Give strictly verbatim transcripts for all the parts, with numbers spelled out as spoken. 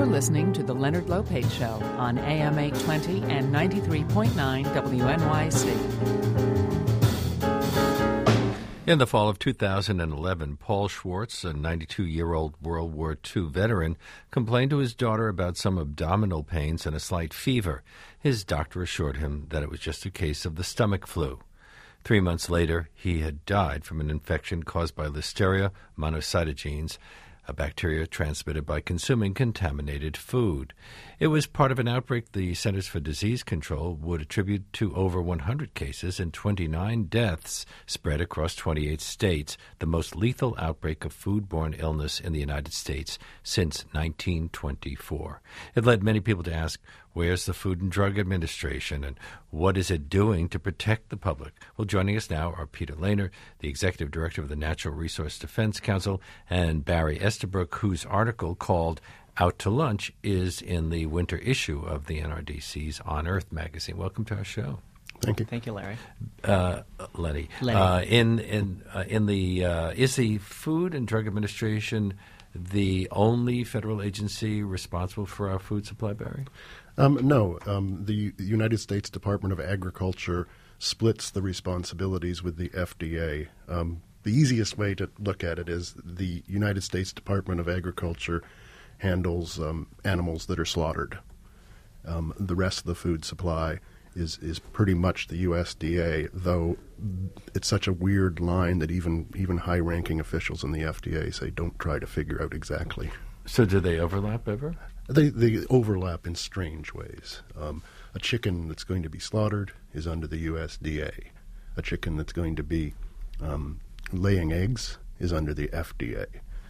You're listening to The Leonard Lopate Show on A M eight twenty and ninety-three point nine W N Y C. In the fall of two thousand eleven, Paul Schwartz, a ninety-two-year-old World War Two veteran, complained to his daughter about some abdominal pains and a slight fever. His doctor assured him that it was just a case of the stomach flu. Three months later, he had died from an infection caused by Listeria monocytogenes, a bacteria transmitted by consuming contaminated food. It was part of an outbreak the Centers for Disease Control would attribute to over one hundred cases and twenty-nine deaths spread across twenty-eight states, the most lethal outbreak of foodborne illness in the United States since nineteen twenty-four. It led many people to ask, where's the Food and Drug Administration, and what is it doing to protect the public? Well, joining us now are Peter Lehner, the Executive Director of the Natural Resource Defense Council, and Barry Estabrook, whose article called Out to Lunch is in the winter issue of the N R D C's On Earth magazine. Welcome to our show. Thank you. Thank you, Larry. Uh, Lenny. Lenny. Uh, in in uh, in the uh, is the Food and Drug Administration the only federal agency responsible for our food supply, Barry? Um, no. Um, the United States Department of Agriculture splits the responsibilities with the F D A. Um, the easiest way to look at it is the United States Department of Agriculture handles um, animals that are slaughtered. Um, the rest of the food supply is is pretty much the U S D A, though it's such a weird line that even even high-ranking officials in the F D A say don't try to figure out exactly. So do they overlap ever? They they overlap in strange ways. Um, a chicken that's going to be slaughtered is under the U S D A. A chicken that's going to be um, laying eggs is under the F D A.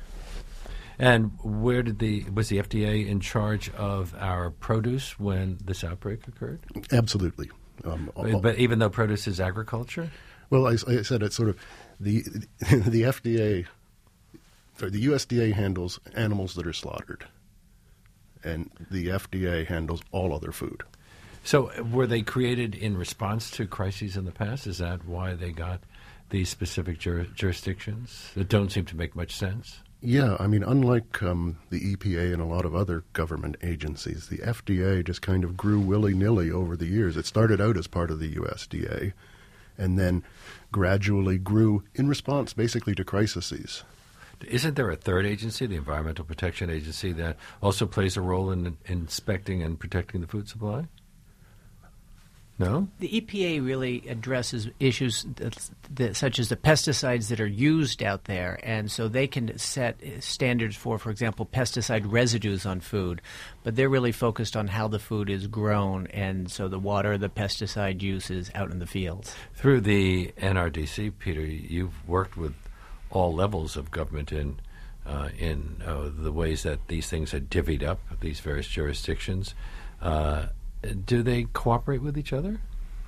And where did the was the F D A in charge of our produce when this outbreak occurred? Absolutely. Um, but, but even though produce is agriculture? Well, I, I said it's sort of the the F D A, sorry, the U S D A handles animals that are slaughtered, and the F D A handles all other food. So were they created in response to crises in the past? Is that why they got these specific jur- jurisdictions that don't seem to make much sense? Yeah, I mean, unlike um, the E P A and a lot of other government agencies, the F D A just kind of grew willy-nilly over the years. It started out as part of the U S D A and then gradually grew in response basically to crises. Isn't there a third agency, the Environmental Protection Agency, that also plays a role in, in inspecting and protecting the food supply? No? The E P A really addresses issues that, that, such as the pesticides that are used out there, and so they can set standards for, for example, pesticide residues on food, but they're really focused on how the food is grown, and so the water, the pesticide use is out in the fields. Through the N R D C, Peter, you've worked with all levels of government in uh, in uh, the ways that these things are divvied up, these various jurisdictions. Uh, do they cooperate with each other?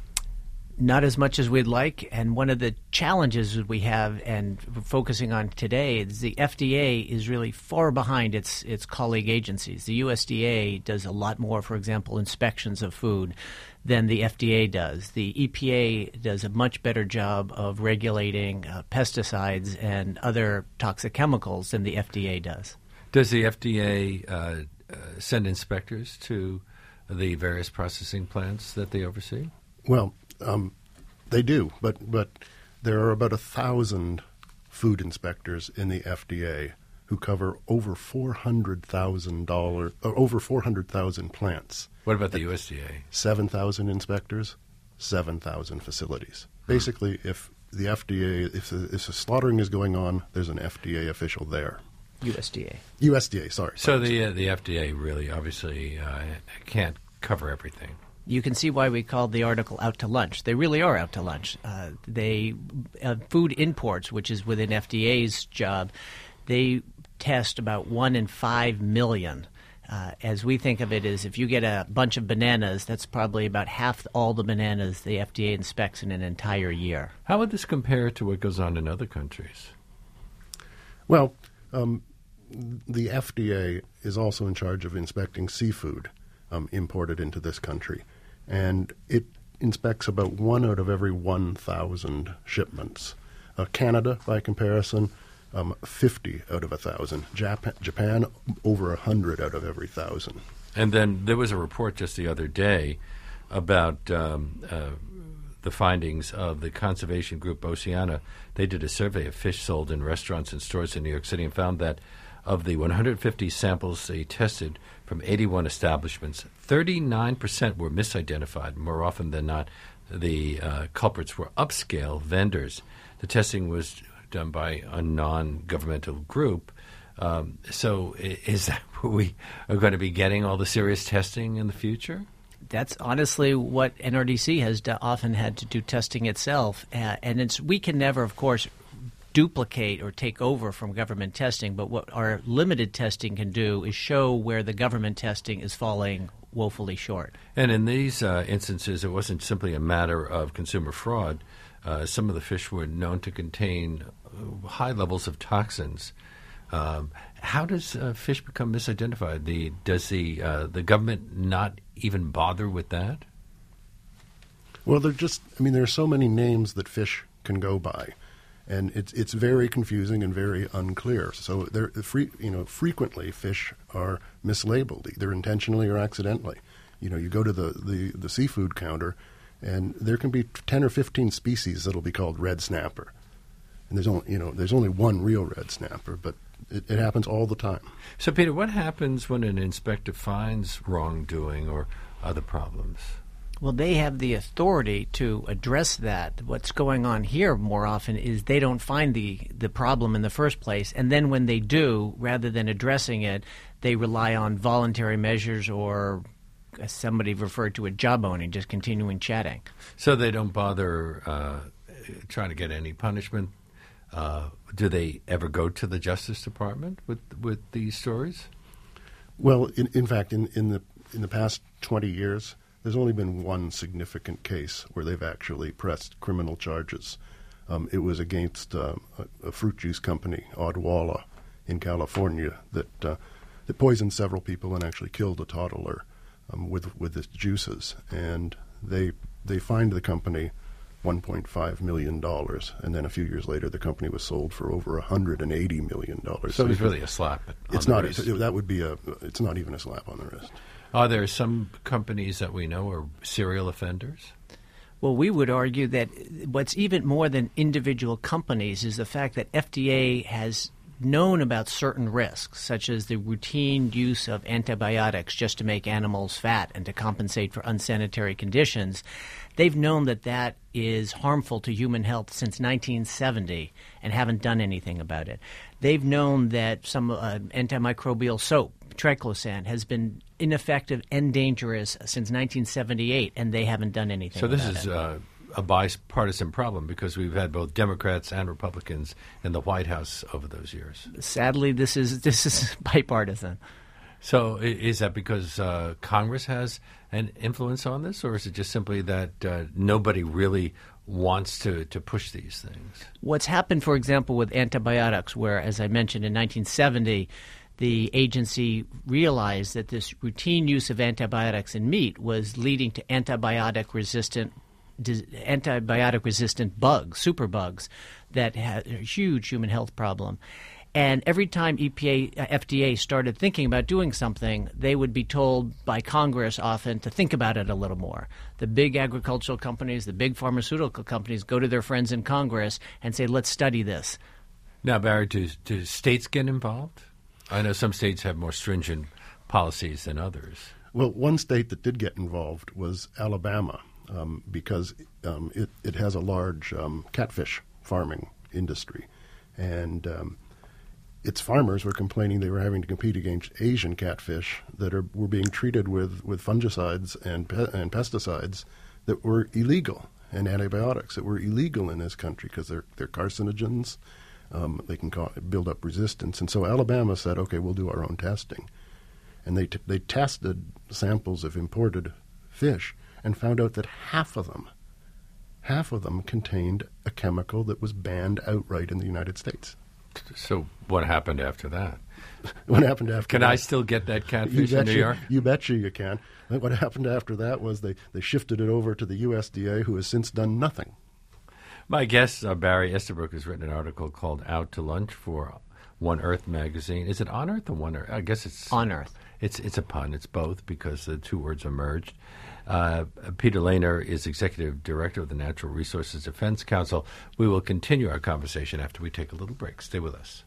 Not as much as we'd like, and one of the challenges that we have and we're focusing on today is the F D A is really far behind its its colleague agencies. The U S D A does a lot more, for example, inspections of food than the F D A does. The E P A does a much better job of regulating uh, pesticides and other toxic chemicals than the F D A does. Does the F D A uh, uh, send inspectors to the various processing plants that they oversee? Well, um, they do, but but there are about a thousand food inspectors in the F D A who cover over four hundred thousand dollars, uh, over four hundred thousand plants. What about the U S D A? Seven thousand inspectors, seven thousand facilities. Hmm. Basically, if the F D A, if the, if the slaughtering is going on, there's an F D A official there. U S D A. U S D A, sorry. So the uh, the F D A really obviously uh, can't cover everything. You can see why we called the article Out to Lunch. They really are out to lunch. Uh, they uh, food imports, which is within F D A's job, they test about one in five million. Uh, as we think of it is if you get a bunch of bananas, that's probably about half all the bananas the F D A inspects in an entire year. How would this compare to what goes on in other countries? Well, um, the F D A is also in charge of inspecting seafood um, imported into this country. And it inspects about one out of every one thousand shipments. Uh, Canada, by comparison, um, fifty out of one thousand. Japan, Japan over one hundred out of every one thousand. And then there was a report just the other day about um, uh, the findings of the conservation group Oceana. They did a survey of fish sold in restaurants and stores in New York City and found that of the one hundred fifty samples they tested from eighty-one establishments, thirty-nine percent were misidentified. More often than not, the uh, culprits were upscale vendors. The testing was done by a non-governmental group. Um, so i- is that where we are going to be getting all the serious testing in the future? That's honestly what N R D C has do- often had to do testing itself. Uh, and it's we can never, of course, duplicate or take over from government testing, but what our limited testing can do is show where the government testing is falling woefully short. And in these uh, instances, it wasn't simply a matter of consumer fraud. Uh, some of the fish were known to contain uh, high levels of toxins. Um, how does uh, fish become misidentified? The, does the uh, the government not even bother with that? Well, they're just, I mean, there are so many names that fish can go by, and it's it's very confusing and very unclear. So they're free, you know, frequently fish are mislabeled, either intentionally or accidentally. You know, you go to the, the, the seafood counter, and there can be ten or fifteen species that'll be called red snapper, and there's only you know there's only one real red snapper, but it, it happens all the time. So, Peter, what happens when an inspector finds wrongdoing or other problems? Well, they have the authority to address that. What's going on here more often is they don't find the, the problem in the first place, and then when they do, rather than addressing it, they rely on voluntary measures or, as somebody referred to it, jawboning, just continuing chatting. So they don't bother uh, trying to get any punishment. Uh, do they ever go to the Justice Department with with these stories? Well, in, in fact, in, in the in the past twenty years, there's only been one significant case where they've actually pressed criminal charges. Um, it was against uh, a, a fruit juice company, Odwalla, in California, that uh, that poisoned several people and actually killed a toddler um, with with its juices. And they they fined the company one point five million dollars, and then a few years later, the company was sold for over one hundred eighty million dollars. So it was really a slap on It's the not. wrist. It, that would be a. It's not even a slap on the wrist. Are there some companies that we know are serial offenders? Well, we would argue that what's even more than individual companies is the fact that F D A has known about certain risks, such as the routine use of antibiotics just to make animals fat and to compensate for unsanitary conditions. They've known that that is harmful to human health since nineteen seventy and haven't done anything about it. They've known that some uh, antimicrobial soap, triclosan, has been ineffective and dangerous since nineteen seventy-eight, and they haven't done anything So this about is it. uh, a bipartisan problem because we've had both Democrats and Republicans in the White House over those years. Sadly, this is this is bipartisan. So i- is that because uh, Congress has an influence on this, or is it just simply that uh, nobody really wants to, to push these things? What's happened, for example, with antibiotics, where, as I mentioned, in nineteen seventy, the agency realized that this routine use of antibiotics in meat was leading to antibiotic-resistant dis- antibiotic-resistant bugs, superbugs, that had a huge human health problem. And every time E P A, uh, F D A started thinking about doing something, they would be told by Congress often to think about it a little more. The big agricultural companies, the big pharmaceutical companies go to their friends in Congress and say, let's study this. Now, Barry, do, do states get involved? I know some states have more stringent policies than others. Well, one state that did get involved was Alabama, um, because um, it, it has a large um, catfish farming industry. And um, its farmers were complaining they were having to compete against Asian catfish that are, were being treated with, with fungicides and, pe- and pesticides that were illegal, and antibiotics that were illegal in this country because they're, they're carcinogens. Um, they can ca- build up resistance. And so Alabama said, okay, we'll do our own testing. And they t- they tested samples of imported fish and found out that half of them, half of them contained a chemical that was banned outright in the United States. So what happened after that? What happened after Can that? I still get that You catfish in betcha, New York? you betcha you can. And what happened after that was they, they shifted it over to the U S D A, who has since done nothing. My guest, uh, Barry Estabrook, has written an article called Out to Lunch for One Earth magazine. Is it On Earth or One Earth? I guess it's On Earth. It's it's a pun. It's both because the two words are merged. Uh, Peter Lehner is Executive Director of the Natural Resources Defense Council. We will continue our conversation after we take a little break. Stay with us.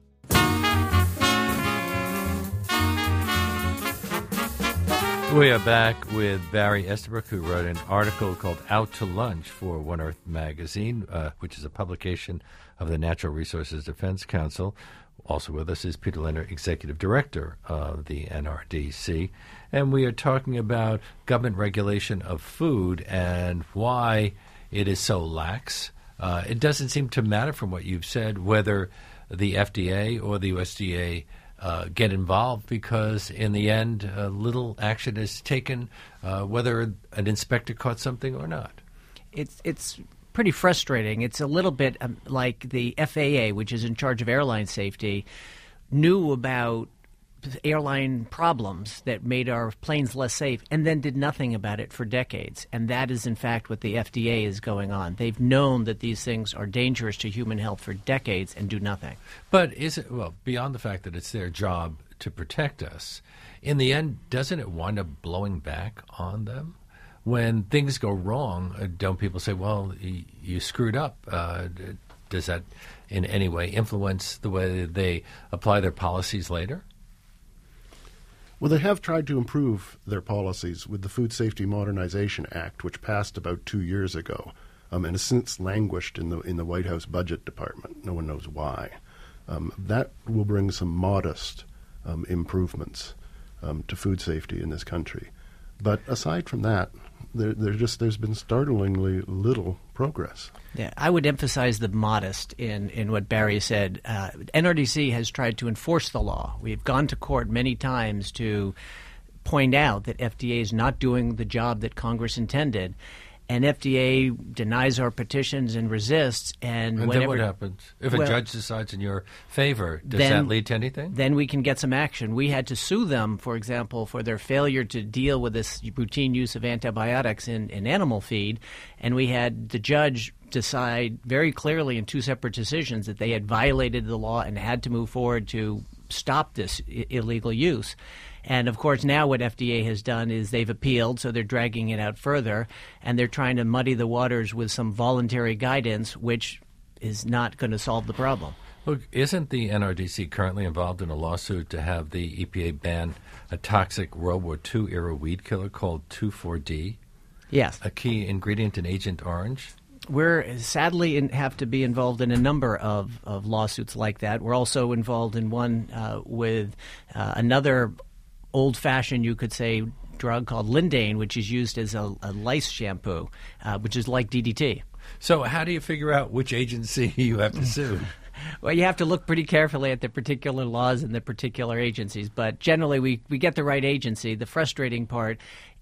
We are back with Barry Estabrook, who wrote an article called Out to Lunch for One Earth magazine, uh, which is a publication of the Natural Resources Defense Council. Also with us is Peter Lehner, Executive Director of the N R D C. And we are talking about government regulation of food and why it is so lax. Uh, it doesn't seem to matter from what you've said whether the F D A or the U S D A uh, get involved, because in the end, uh, little action is taken, uh, whether an inspector caught something or not. It's it's pretty frustrating. It's a little bit um, like the F A A, which is in charge of airline safety, knew about airline problems that made our planes less safe and then did nothing about it for decades. And that is, in fact, what the F D A is going on. They've known that these things are dangerous to human health for decades and do nothing. But is it, well, beyond the fact that it's their job to protect us, in the end, doesn't it wind up blowing back on them? When things go wrong, uh, don't people say, well, y- you screwed up? Uh, d- does that in any way influence the way they apply their policies later? Well, they have tried to improve their policies with the Food Safety Modernization Act, which passed about two years ago, um, and has since languished in the in the White House Budget Department. No one knows why. Um, that will bring some modest um, improvements um, to food safety in this country. But aside from that, there, there just there's been startlingly little progress. Yeah, I would emphasize the modest in, in what Barry said. Uh, N R D C has tried to enforce the law. We've gone to court many times to point out that F D A is not doing the job that Congress intended. And F D A denies our petitions and resists. And, and whenever, then what happens? If well, a judge decides in your favor, does then, that lead to anything? Then we can get some action. We had to sue them, for example, for their failure to deal with this routine use of antibiotics in, in animal feed. And we had the judge decide very clearly in two separate decisions that they had violated the law and had to move forward to stop this I- illegal use. And, of course, now what F D A has done is they've appealed, so they're dragging it out further, and they're trying to muddy the waters with some voluntary guidance, which is not going to solve the problem. Look, isn't the N R D C currently involved in a lawsuit to have the E P A ban a toxic World War Two era weed killer called two four D? Yes. A key ingredient in Agent Orange? We're sadly in, have to be involved in a number of, of lawsuits like that. We're also involved in one uh, with uh, another old-fashioned, you could say, drug called Lindane, which is used as a, a lice shampoo, uh, which is like D D T. So how do you figure out which agency you have to sue? Well, you have to look pretty carefully at the particular laws and the particular agencies, but generally we, we get the right agency. The frustrating part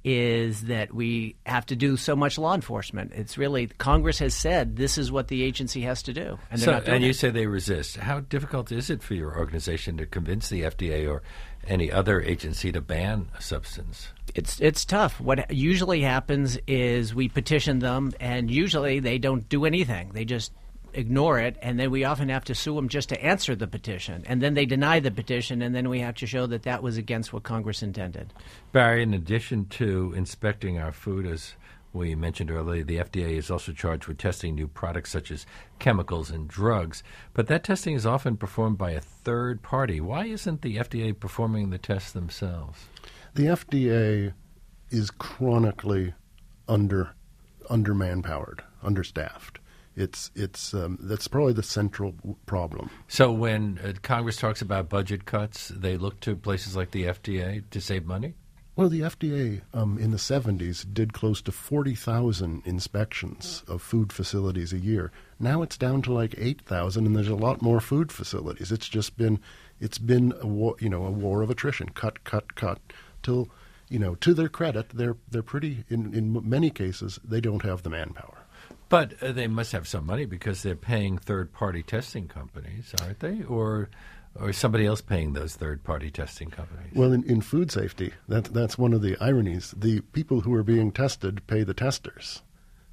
is that we have to do so much law enforcement. It's really, Congress has said this is what the agency has to do, and they're so, not doing and it. You say they resist. How difficult is it for your organization to convince the F D A or any other agency to ban a substance? It's it's tough. What usually happens is we petition them, and usually they don't do anything. They just ignore it, and then we often have to sue them just to answer the petition. And then they deny the petition, and then we have to show that that was against what Congress intended. Barry, in addition to inspecting our food, as we mentioned earlier, the F D A is also charged with testing new products such as chemicals and drugs. But that testing is often performed by a third party. Why isn't the F D A performing the tests themselves? The F D A is chronically under under manpowered, understaffed. It's it's um, that's probably the central w- problem. So when uh, Congress talks about budget cuts, they look to places like the F D A to save money? Well, the F D A um, in the seventies did close to forty thousand inspections of food facilities a year. Now it's down to like eight thousand, and there's a lot more food facilities. It's just been it's been a war, you know, a war of attrition. Cut, cut, cut, till, you know, to their credit, they're they're pretty. In in many cases, they don't have the manpower. But uh, they must have some money because they're paying third-party testing companies, aren't they? Or or is somebody else paying those third-party testing companies? Well, in, in food safety, that, that's one of the ironies. The people who are being tested pay the testers.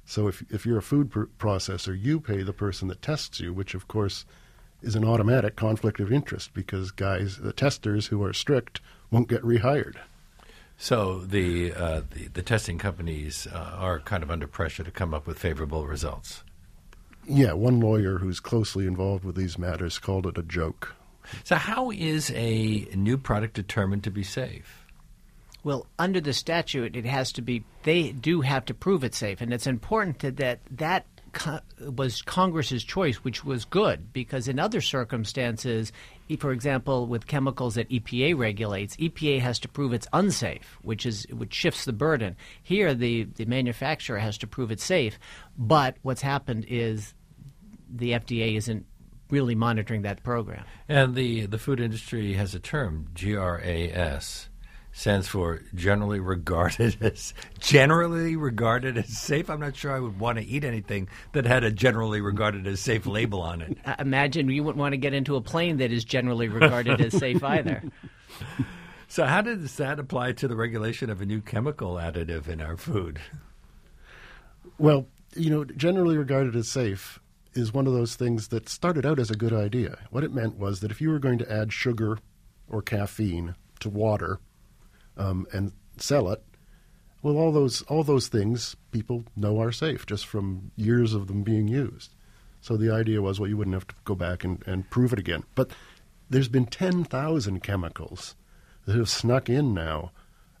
So if if you're a food pr- processor, you pay the person that tests you, which of course is an automatic conflict of interest because guys, the testers who are strict, won't get rehired. So the uh, the, the testing companies uh, are kind of under pressure to come up with favorable results. Yeah, one lawyer who's closely involved with these matters called it a joke. So how is a new product determined to be safe? Well, under the statute, it has to be, they do have to prove it's safe. And it's important that that, that co- was Congress's choice, which was good, because in other circumstances, for example, with chemicals that E P A regulates, E P A has to prove it's unsafe, which is which shifts the burden. Here, the, the manufacturer has to prove it's safe. But what's happened is the F D A isn't really monitoring that program. And the, the food industry has a term, G R A S, stands for generally regarded as generally regarded as safe. I'm not sure I would want to eat anything that had a generally regarded as safe label on it. Uh, imagine you wouldn't want to get into a plane that is generally regarded as safe either. So how does that apply to the regulation of a new chemical additive in our food? Well, you know, generally regarded as safe is one of those things that started out as a good idea. What it meant was that if you were going to add sugar or caffeine to water um, and sell it, well, all those all those things people know are safe just from years of them being used. So the idea was, well, you wouldn't have to go back and, and prove it again. But there's been ten thousand chemicals that have snuck in now,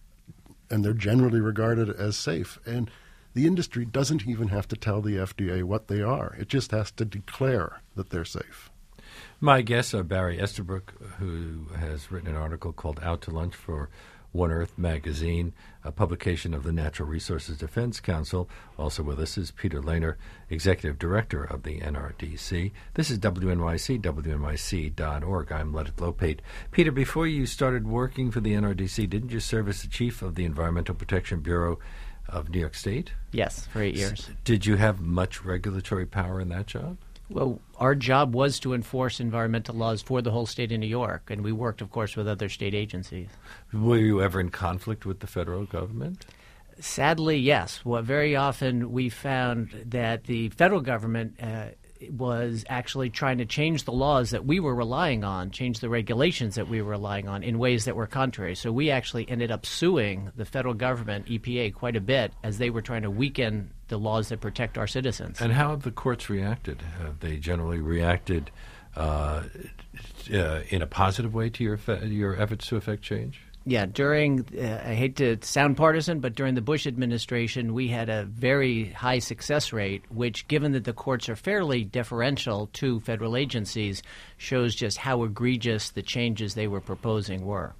and they're generally regarded as safe. And the industry doesn't even have to tell the F D A what they are. It just has to declare that they're safe. My guests are Barry Estabrook, who has written an article called Out to Lunch for One Earth magazine, a publication of the Natural Resources Defense Council. Also with us is Peter Lehner, Executive Director of the N R D C. This is W N Y C, W N Y C dot org. I'm Leonard Lopate. Peter, before you started working for the N R D C, didn't you serve as the Chief of the Environmental Protection Bureau of New York State? Yes, for eight years. Did you have much regulatory power in that job? Well, our job was to enforce environmental laws for the whole state of New York, and we worked, of course, with other state agencies. Were you ever in conflict with the federal government? Sadly, yes. Well, very often we found that the federal government uh, was actually trying to change the laws that we were relying on, change the regulations that we were relying on in ways that were contrary. So we actually ended up suing the federal government, E P A, quite a bit as they were trying to weaken the laws that protect our citizens. And how have the courts reacted? Have they generally reacted uh, uh, in a positive way to your fe- your efforts to effect change? Yeah, during, uh, I hate to sound partisan, but during the Bush administration, we had a very high success rate, which, given that the courts are fairly deferential to federal agencies, shows just how egregious the changes they were proposing were.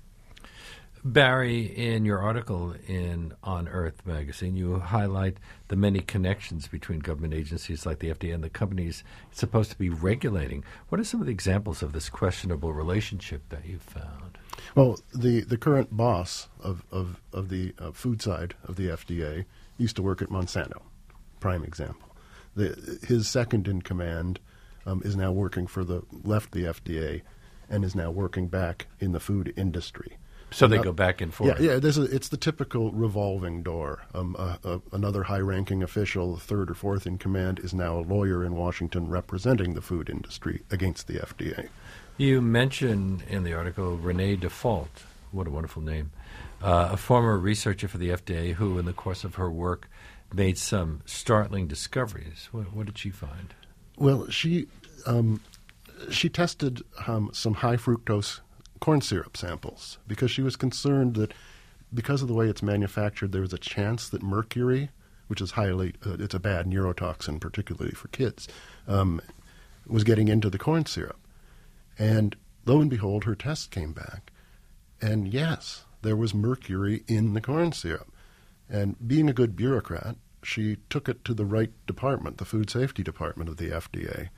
Barry, in your article in On Earth magazine, you highlight the many connections between government agencies like the F D A and the companies it's supposed to be regulating. What are some of the examples of this questionable relationship that you've found? Well, the, the current boss of, of, of the uh, food side of the F D A used to work at Monsanto, prime example. The, his second in command um, is now working for the, left the F D A and is now working back in the food industry. So they uh, go back and forth. Yeah, yeah. There's a, it's the typical revolving door. Um, uh, uh, another high-ranking official, third or fourth in command, is now a lawyer in Washington representing the food industry against the F D A. You mention in the article Renee Default, what a wonderful name, uh, a former researcher for the F D A who, in the course of her work, made some startling discoveries. What, what did she find? Well, she um, she tested um, some high fructose corn syrup samples because she was concerned that because of the way it's manufactured, there was a chance that mercury, which is highly, uh, it's a bad neurotoxin, particularly for kids, um, was getting into the corn syrup. And lo and behold, her test came back. And yes, there was mercury in the corn syrup. And being a good bureaucrat, she took it to the right department, the Food Safety Department of the F D A.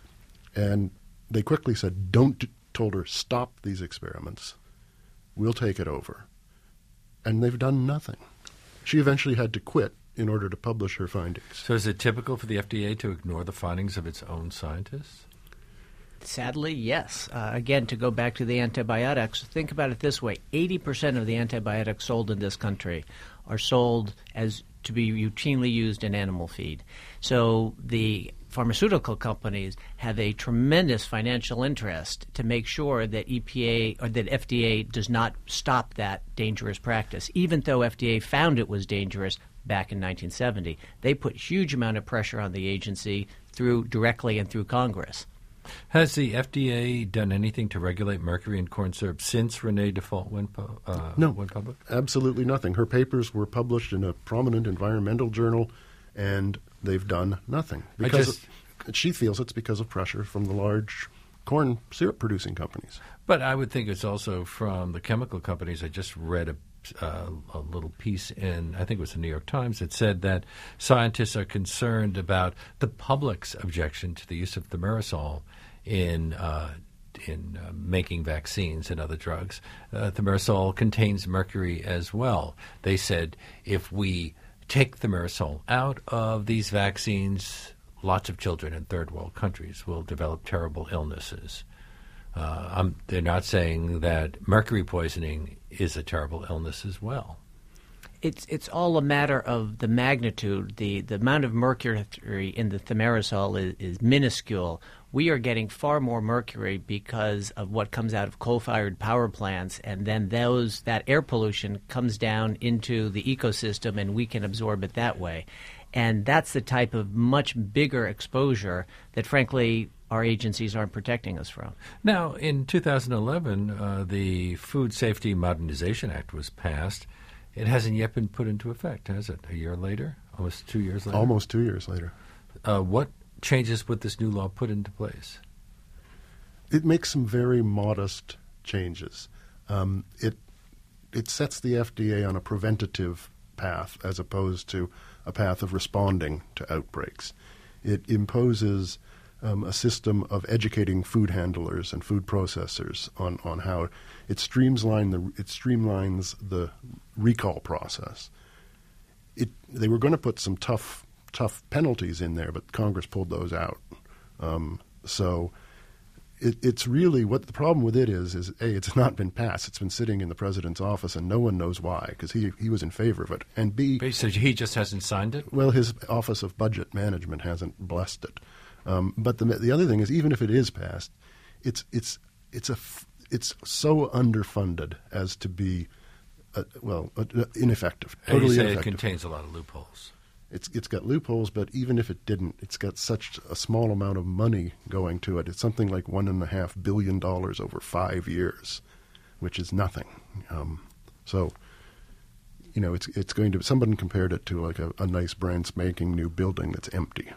And they quickly said, don't, told her, stop these experiments. We'll take it over. And they've done nothing. She eventually had to quit in order to publish her findings. So is it typical for the F D A to ignore the findings of its own scientists? Sadly, yes. Uh, again, to go back to the antibiotics, think about it this way. eighty percent of the antibiotics sold in this country are sold as to be routinely used in animal feed. So the pharmaceutical companies have a tremendous financial interest to make sure that E P A or that F D A does not stop that dangerous practice, even though F D A found it was dangerous back in nineteen seventy. They put huge amount of pressure on the agency through directly and through Congress. Has the F D A done anything to regulate mercury in corn syrup since Renee Default went, pu- uh, no, went public? Absolutely nothing. Her papers were published in a prominent environmental journal, and they've done nothing. Because just, of, she feels it's because of pressure from the large corn syrup producing companies. But I would think it's also from the chemical companies. I just read a Uh, a little piece in, I think it was the New York Times, that said that scientists are concerned about the public's objection to the use of thimerosal in uh, in uh, making vaccines and other drugs. Uh, thimerosal contains mercury as well. They said if we take thimerosal out of these vaccines, lots of children in third world countries will develop terrible illnesses. Uh, um, they're not saying that mercury poisoning is a terrible illness as well. It's it's all a matter of the magnitude. The, the amount of mercury in the thimerosal is, is minuscule. We are getting far more mercury because of what comes out of coal-fired power plants, and then those that air pollution comes down into the ecosystem, and we can absorb it that way. And that's the type of much bigger exposure that, frankly, our agencies aren't protecting us from. Now, in two thousand eleven, uh, the Food Safety Modernization Act was passed. It hasn't yet been put into effect, has it? A year later? Almost two years later? Almost two years later. Uh, what changes would this new law put into place? It makes some very modest changes. Um, it it sets the F D A on a preventative path as opposed to a path of responding to outbreaks. It imposes um, a system of educating food handlers and food processors on, on how it streamlines the it streamlines the recall process. It they were going to put some tough tough penalties in there, but Congress pulled those out. Um, so it, it's really what the problem with it is is A, it's not been passed. It's been sitting in the president's office, and no one knows why, because he he was in favor of it. And B, so he just hasn't signed it? Well, his Office of Budget Management hasn't blessed it. Um, but the the other thing is, even if it is passed, it's it's it's a it's so underfunded as to be uh, well uh, ineffective. Totally you say ineffective. It contains a lot of loopholes. It's it's got loopholes, but even if it didn't, it's got such a small amount of money going to it. It's something like one and a half billion dollars over five years, which is nothing. Um, so, you know, it's it's going to. Someone compared it to like a, a nice brand spanking new building that's empty.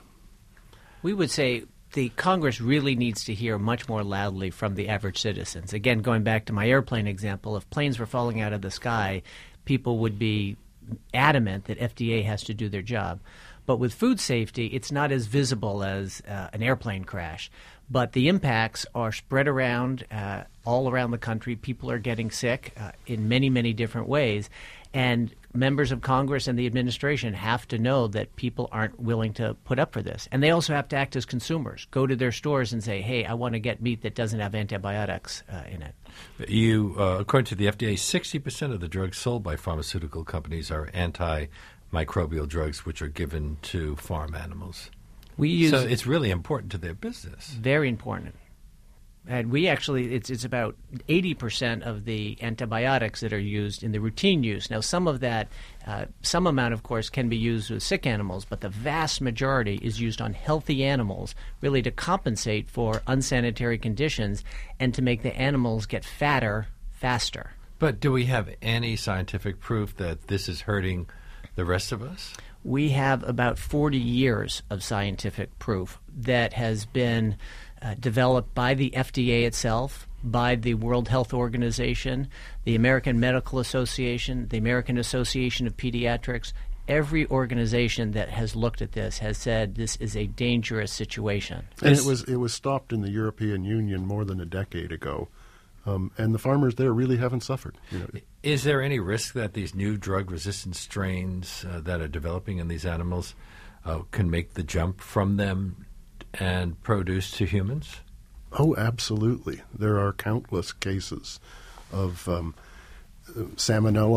We would say the Congress really needs to hear much more loudly from the average citizens. Again, going back to my airplane example, if planes were falling out of the sky, people would be adamant that F D A has to do their job. But with food safety, it's not as visible as uh, an airplane crash. But the impacts are spread around uh, all around the country. People are getting sick uh, in many, many different ways. And members of Congress and the administration have to know that people aren't willing to put up for this. And they also have to act as consumers. Go to their stores and say, hey, I want to get meat that doesn't have antibiotics uh, in it. You, uh, according to the F D A, sixty percent of the drugs sold by pharmaceutical companies are antimicrobial drugs which are given to farm animals. We use so it's really important to their business. Very important. And we actually, it's it's about eighty percent of the antibiotics that are used in the routine use. Now, some of that, uh, some amount, of course, can be used with sick animals, but the vast majority is used on healthy animals, really to compensate for unsanitary conditions and to make the animals get fatter faster. But do we have any scientific proof that this is hurting the rest of us? We have about forty years of scientific proof that has been Uh, developed by the F D A itself, by the World Health Organization, the American Medical Association, the American Association of Pediatrics. Every organization that has looked at this has said this is a dangerous situation. And it was it was stopped in the European Union more than a decade ago, um, and the farmers there really haven't suffered. You know. Is there any risk that these new drug-resistant strains uh, that are developing in these animals uh, can make the jump from them and produce to humans? Oh, absolutely. There are countless cases of um, salmonella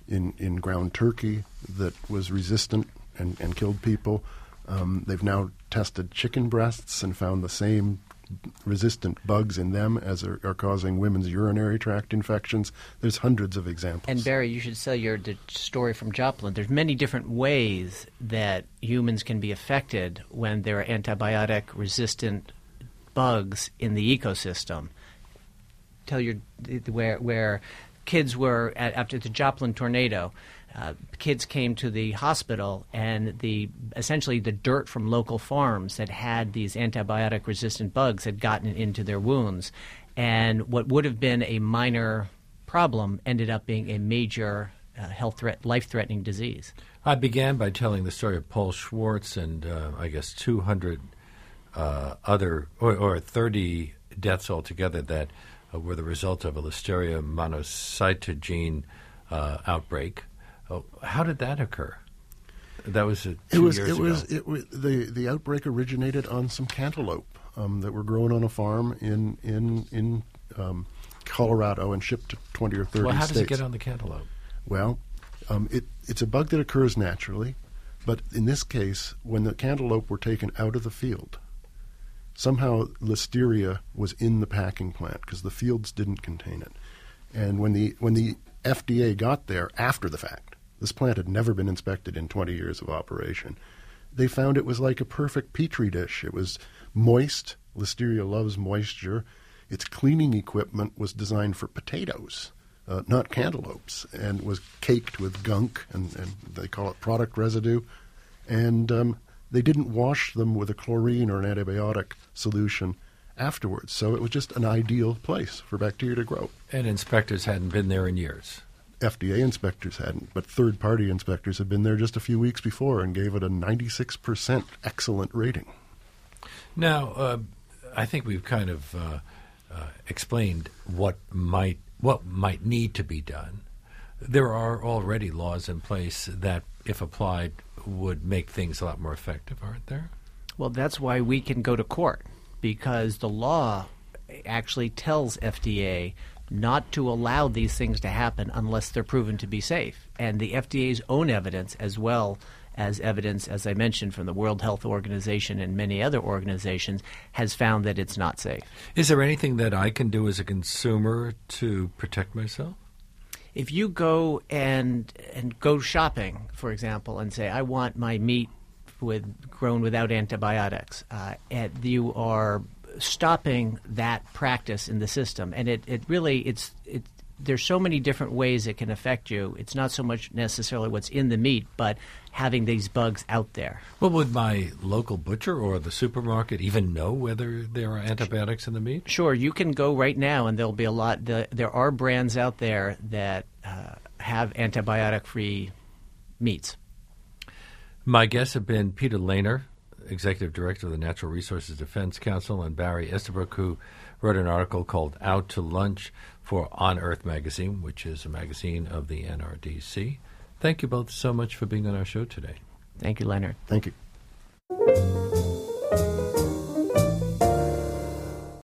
in, in ground turkey that was resistant and, and killed people. Um, they've now tested chicken breasts and found the same resistant bugs in them as are, are causing women's urinary tract infections. There's hundreds of examples. And Barry, you should tell your the story from Joplin. There's many different ways that humans can be affected when there are antibiotic-resistant bugs in the ecosystem. Tell your where where kids were at, after the Joplin tornado. Uh, kids came to the hospital, and the essentially the dirt from local farms that had these antibiotic-resistant bugs had gotten into their wounds, and what would have been a minor problem ended up being a major uh, health threat, life-threatening disease. I began by telling the story of Paul Schwartz and uh, I guess two hundred uh, other or, or thirty deaths altogether that uh, were the result of a Listeria monocytogene uh, outbreak. Oh, how did that occur? That was uh, two it was, years it ago. Was, it was the the outbreak originated on some cantaloupe um, that were grown on a farm in in in um, Colorado and shipped to twenty or thirty well, how states. does it get on the cantaloupe? Well, um, it it's a bug that occurs naturally, but in this case, when the cantaloupe were taken out of the field, somehow Listeria was in the packing plant because the fields didn't contain it, and when the when the F D A got there after the fact. This plant had never been inspected in twenty years of operation. They found it was like a perfect petri dish. It was moist. Listeria loves moisture. Its cleaning equipment was designed for potatoes, uh, not cantaloupes, and was caked with gunk, and, and they call it product residue. And um, they didn't wash them with a chlorine or an antibiotic solution afterwards. So it was just an ideal place for bacteria to grow. And inspectors hadn't been there in years. F D A inspectors hadn't, but third-party inspectors had been there just a few weeks before and gave it a ninety-six percent excellent rating. Now, uh, I think we've kind of uh, uh, explained what might what might need to be done. There are already laws in place that, if applied, would make things a lot more effective, aren't there? Well, that's why we can go to court, because the law actually tells F D A not to allow these things to happen unless they're proven to be safe. And the F D A's own evidence, as well as evidence, as I mentioned, from the World Health Organization and many other organizations, has found that it's not safe. Is there anything that I can do as a consumer to protect myself? If you go and and go shopping, for example, and say, I want my meat with grown without antibiotics, uh, and you are stopping that practice in the system, and it, it really it's it there's so many different ways it can affect you. It's not so much necessarily what's in the meat, but having these bugs out there. Well, would my local butcher or the supermarket even know whether there are antibiotics in the meat? Sure, you can go right now, and there'll be a lot. The, there are brands out there that uh, have antibiotic-free meats. My guests have been Peter Lehner, Executive Director of the Natural Resources Defense Council, and Barry Estabrook, who wrote an article called Out to Lunch for On Earth magazine, which is a magazine of the N R D C. Thank you both so much for being on our show today. Thank you, Leonard. Thank you.